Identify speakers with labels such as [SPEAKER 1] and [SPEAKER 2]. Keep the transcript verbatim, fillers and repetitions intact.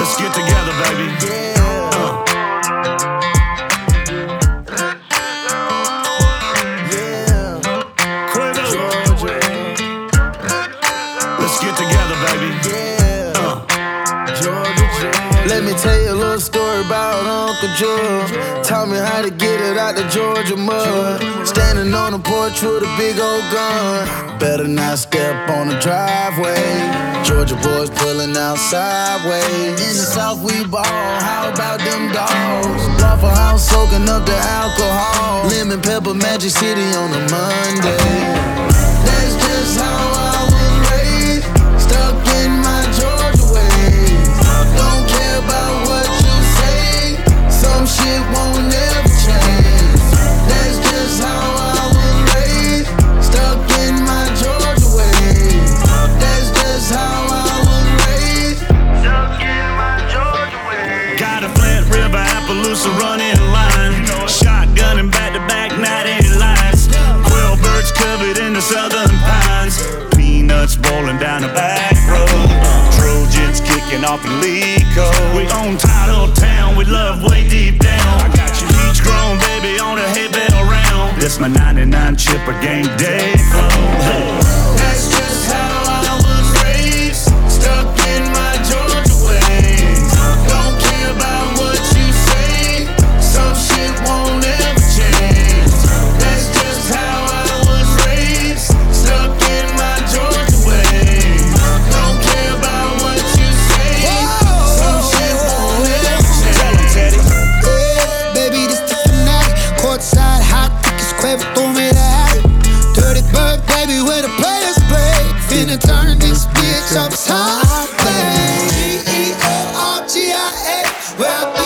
[SPEAKER 1] Let's get together, baby.
[SPEAKER 2] Yeah.
[SPEAKER 1] Uh.
[SPEAKER 2] Yeah.
[SPEAKER 1] Quavo.
[SPEAKER 2] Georgia.
[SPEAKER 1] Let's get together, baby.
[SPEAKER 2] Yeah.
[SPEAKER 1] Uh.
[SPEAKER 2] Georgia, Georgia. Let me tell you a little story about Uncle George. Taught me how to get it out the Georgia mud. Standing on the porch with a big old gun. Better not step on the driveway. Georgia boys pulling out sideways. In the South we ball, how about them dogs? Waffle House soaking up the alcohol. Lemon pepper Magic City on a Monday. That's just how I was raised. Stuck in my Georgia ways. Don't care about what you say. Some shit won't never change. That's just how I was raised. Stuck in my Georgia ways. That's just how I was raised. Stuck in my Georgia ways.
[SPEAKER 1] Got a Flint River, Appaloosa running line. Shotgunning back to back, ninety lights. Quill birds covered in the southern pines. Peanuts rolling down the back road. Trojans kicking off illegal. We own Title Town, we love way deep down. I got you peach grown, baby, on a hay bale round. This my ninety-nine chipper game day flow. Hey.
[SPEAKER 2] That's just how I was raised. Stuck in my Georgia ways. Don't care about what you say. Some shit won't ever change. That's just how I was raised. Stuck in my Georgia ways. Don't care about what you say. Some shit won't ever change.
[SPEAKER 3] Yeah, baby, this the fanatic. Courtside hot, tickets Quavo, throw me the attic. Dirty bird, baby, where the players play. Finna turn this bitch upside down. E E O R G I A. Well,